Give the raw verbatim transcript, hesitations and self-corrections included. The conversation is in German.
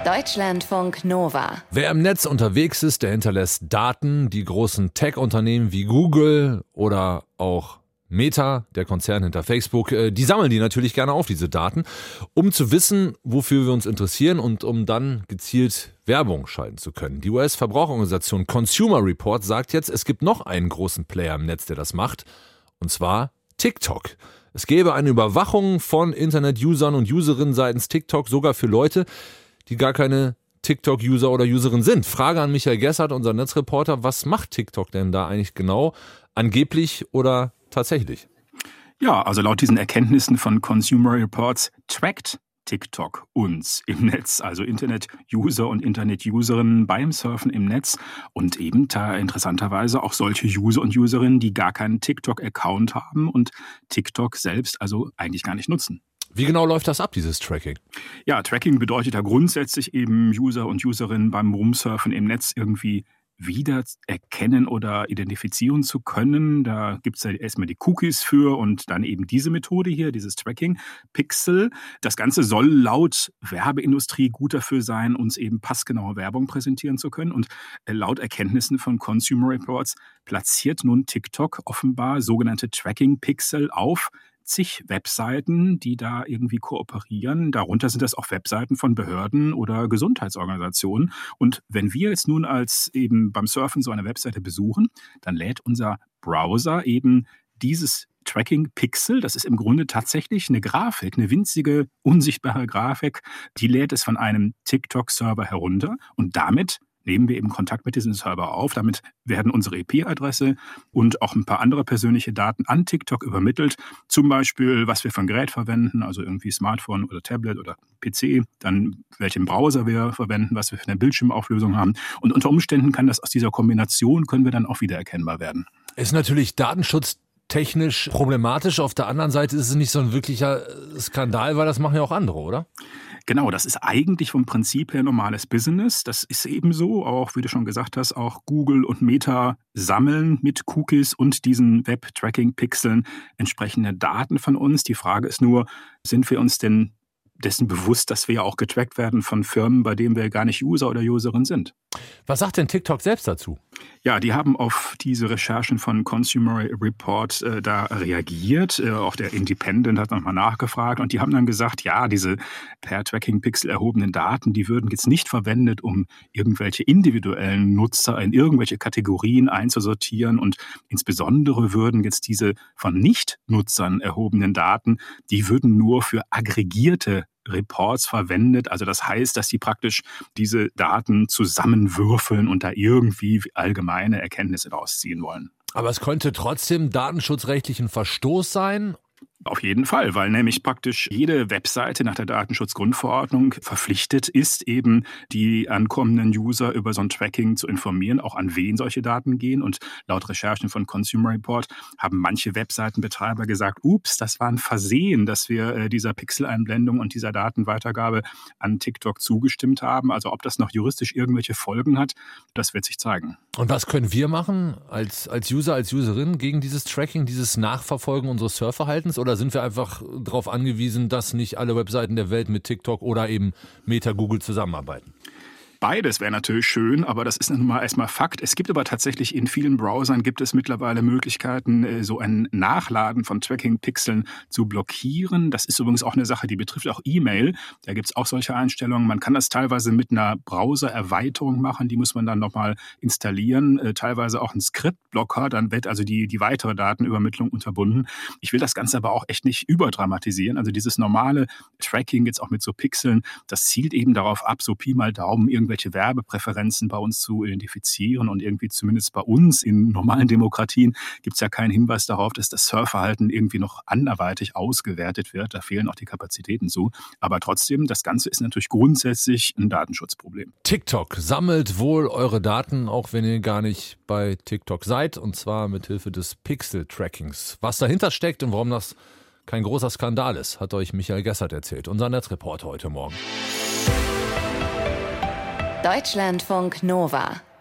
Deutschlandfunk Nova. Wer im Netz unterwegs ist, der hinterlässt Daten. Die großen Tech-Unternehmen wie Google oder auch Meta, der Konzern hinter Facebook, die sammeln die natürlich gerne auf, diese Daten, um zu wissen, wofür wir uns interessieren und um dann gezielt Werbung schalten zu können. Die U S-Verbraucherorganisation Consumer Reports sagt jetzt, es gibt noch einen großen Player im Netz, der das macht, und zwar TikTok. Es gäbe eine Überwachung von Internet-Usern und Userinnen seitens TikTok, sogar für Leute, die gar keine TikTok-User oder Userin sind. Frage an Michael Gessert, unser Netzreporter, was macht TikTok denn da eigentlich genau? Angeblich oder tatsächlich? Ja, also laut diesen Erkenntnissen von Consumer Reports trackt TikTok uns im Netz, also Internet-User und Internet-Userinnen beim Surfen im Netz und eben da interessanterweise auch solche User und Userinnen, die gar keinen TikTok-Account haben und TikTok selbst also eigentlich gar nicht nutzen. Wie genau läuft das ab, dieses Tracking? Ja, Tracking bedeutet ja grundsätzlich eben User und Userinnen beim Rumsurfen im Netz irgendwie wieder erkennen oder identifizieren zu können. Da gibt es ja erstmal die Cookies für und dann eben diese Methode hier, dieses Tracking, Pixel. Das Ganze soll laut Werbeindustrie gut dafür sein, uns eben passgenaue Werbung präsentieren zu können. Und laut Erkenntnissen von Consumer Reports platziert nun TikTok offenbar sogenannte Tracking-Pixel auf zig Webseiten, die da irgendwie kooperieren. Darunter sind das auch Webseiten von Behörden oder Gesundheitsorganisationen. Und wenn wir jetzt nun als eben beim Surfen so eine Webseite besuchen, dann lädt unser Browser eben dieses Tracking-Pixel, das ist im Grunde tatsächlich eine Grafik, eine winzige, unsichtbare Grafik, die lädt es von einem TikTok-Server herunter und damit nehmen wir eben Kontakt mit diesem Server auf. Damit werden unsere I P-Adresse und auch ein paar andere persönliche Daten an TikTok übermittelt. Zum Beispiel, was wir für ein Gerät verwenden, also irgendwie Smartphone oder Tablet oder P C. Dann welchen Browser wir verwenden, was wir für eine Bildschirmauflösung haben. Und unter Umständen kann das aus dieser Kombination, können wir dann auch wiedererkennbar werden. Ist natürlich datenschutztechnisch problematisch. Auf der anderen Seite ist es nicht so ein wirklicher Skandal, weil das machen ja auch andere, oder? Genau, das ist eigentlich vom Prinzip her normales Business. Das ist eben so, auch wie du schon gesagt hast, auch Google und Meta sammeln mit Cookies und diesen Web-Tracking-Pixeln entsprechende Daten von uns. Die Frage ist nur, sind wir uns denn dessen bewusst, dass wir ja auch getrackt werden von Firmen, bei denen wir gar nicht User oder Userin sind? Was sagt denn TikTok selbst dazu? Ja, die haben auf diese Recherchen von Consumer Report äh, da reagiert. Äh, auch der Independent hat nochmal nachgefragt und die haben dann gesagt, ja, diese per Tracking-Pixel erhobenen Daten, die würden jetzt nicht verwendet, um irgendwelche individuellen Nutzer in irgendwelche Kategorien einzusortieren und insbesondere würden jetzt diese von Nicht-Nutzern erhobenen Daten, die würden nur für aggregierte Reports verwendet. Also das heißt, dass sie praktisch diese Daten zusammenwürfeln und da irgendwie allgemeine Erkenntnisse rausziehen wollen. Aber es könnte trotzdem datenschutzrechtlichen Verstoß sein? Auf jeden Fall, weil nämlich praktisch jede Webseite nach der Datenschutzgrundverordnung verpflichtet ist, eben die ankommenden User über so ein Tracking zu informieren, auch an wen solche Daten gehen. Und laut Recherchen von Consumer Report haben manche Webseitenbetreiber gesagt, ups, das war ein Versehen, dass wir äh, dieser Pixeleinblendung und dieser Datenweitergabe an TikTok zugestimmt haben. Also ob das noch juristisch irgendwelche Folgen hat, das wird sich zeigen. Und was können wir machen als, als User, als Userin gegen dieses Tracking, dieses Nachverfolgen unseres Surfverhaltens? Oder sind wir einfach darauf angewiesen, dass nicht alle Webseiten der Welt mit TikTok oder eben Meta, Google zusammenarbeiten? Beides wäre natürlich schön, aber das ist nun mal erstmal Fakt. Es gibt aber tatsächlich in vielen Browsern gibt es mittlerweile Möglichkeiten, so ein Nachladen von Tracking-Pixeln zu blockieren. Das ist übrigens auch eine Sache, die betrifft auch E-Mail. Da gibt es auch solche Einstellungen. Man kann das teilweise mit einer Browser-Erweiterung machen. Die muss man dann nochmal installieren. Teilweise auch ein Skriptblocker. Dann wird also die, die weitere Datenübermittlung unterbunden. Ich will das Ganze aber auch echt nicht überdramatisieren. Also dieses normale Tracking jetzt auch mit so Pixeln, das zielt eben darauf ab, so Pi mal Daumen irgendwelche Werbepräferenzen bei uns zu identifizieren und irgendwie zumindest bei uns in normalen Demokratien gibt es ja keinen Hinweis darauf, dass das Surfverhalten irgendwie noch anderweitig ausgewertet wird. Da fehlen auch die Kapazitäten zu. Aber trotzdem, das Ganze ist natürlich grundsätzlich ein Datenschutzproblem. TikTok sammelt wohl eure Daten, auch wenn ihr gar nicht bei TikTok seid, und zwar mit Hilfe des Pixel-Trackings. Was dahinter steckt und warum das kein großer Skandal ist, hat euch Michael Gessert erzählt, unser Netzreporter heute Morgen. Deutschlandfunk Nova.